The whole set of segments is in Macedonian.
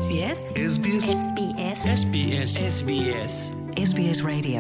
SBS SBS SBS SBS SBS SBS Radio.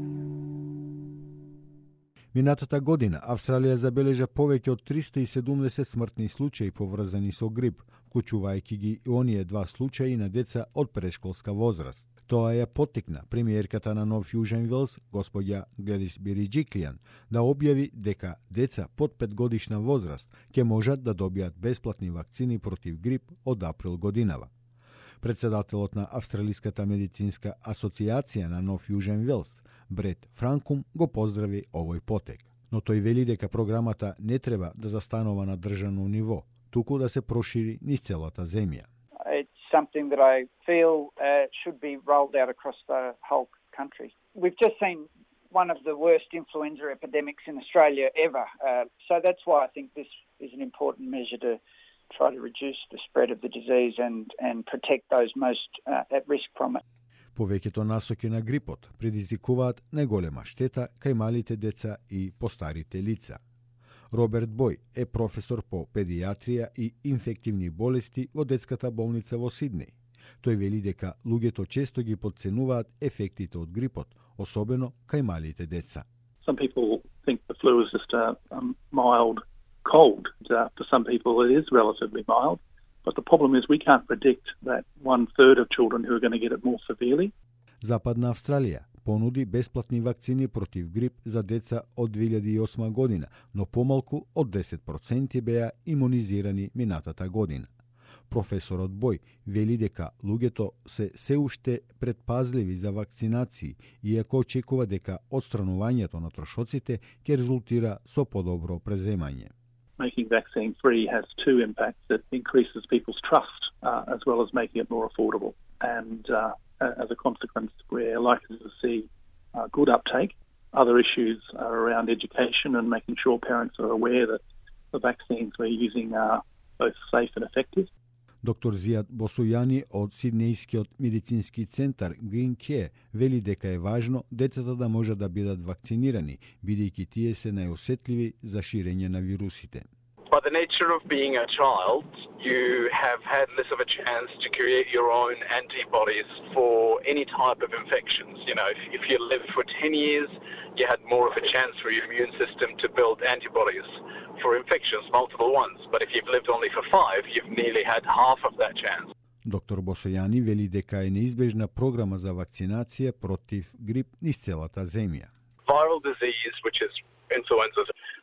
Минатата година Австралија забележа повеќе од 370 смртни случаи поврзани со грип, вклучувајќи ги и оние два случаи на деца од прешколска возраст. Тоа ја поттикна премиерката на Нов Јужен Велс, господја Гледис Бериџиклијан, да објави дека деца под 5 годишна возраст ќе можат да добијат бесплатни вакцини против грип од април годинава. Председателот на Австралиската медицинска асоциација на Нов Јужен Велс, Брет Франкум, го поздрави овој потек. Но тој вели дека програмата не треба да застанува на државно ниво, туку да се прошири низ целата земја. It's something that I feel should be rolled out across the whole country. We've just seen one of the worst influenza epidemics in Australia ever. So that's why I think this is an important measure to try to reduce the spread of the disease and protect those most at risk from it. Повеќето насоки на грипот предизвикуваат најголема штета кај малите деца и постарите лица. Роберт Бој е професор по педијатрија и инфективни болести во детската болница во Сиднеј. Тој вели дека луѓето често ги подценуваат ефектите од грипот, особено кај малите деца. Some people think the flu is just a mild cold. For some people it is relatively mild. But the problem is we can't predict that 1/3 of children who are going to get it more severely. Западна Австралија понуди бесплатни вакцини против грип за деца од 2008 година, но помалку од 10% беа имунизирани минатата година. Професорот Бој вели дека луѓето се уште предпазливи за вакцинации, иако очекува дека отстранувањето на трошоците ќе резултира со подобро преземање. Making vaccine free has two impacts. It increases people's trust as well as making it more affordable. And as a consequence, we're likely to see good uptake. Other issues are around education and making sure parents are aware that the vaccines we're using are both safe and effective. Доктор Зијад Босујани од Сиднејскиот медицински центар Green Care вели дека е важно децата да можат да бидат вакцинирани, бидејќи тие се најосетливи за ширење на вирусите. By the nature of being a child, you have had less of a chance to create your own antibodies for any type of infections. You know, if you lived for 10 years, you had more of a chance for your immune system to build antibodies for infections, multiple ones. But if you've lived only for 5, you've nearly had half of that chance. Доктор Босојани вели дека е неизбежна програма за вакцинација против грип низ целата земја. Viral disease, which is influenza,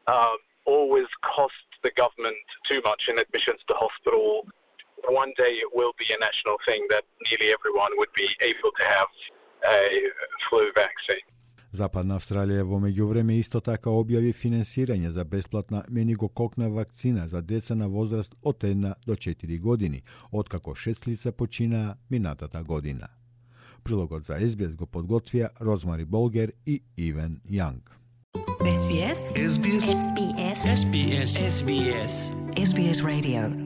always costs the government too much in admissions to hospital. One day it will be a national thing that nearly everyone would be able to have a flu vaccine. Западна Австралија во меѓувреме исто така објави финансирање за бесплатна менингококна вакцина за деца на возраст од 1 до 4 години, откако 6 лица починаа минатата година. Прилогот за SBS го подготвија Розмари Болгер и Ивен Јанг. SBS SBS SBS SBS SBS Radio.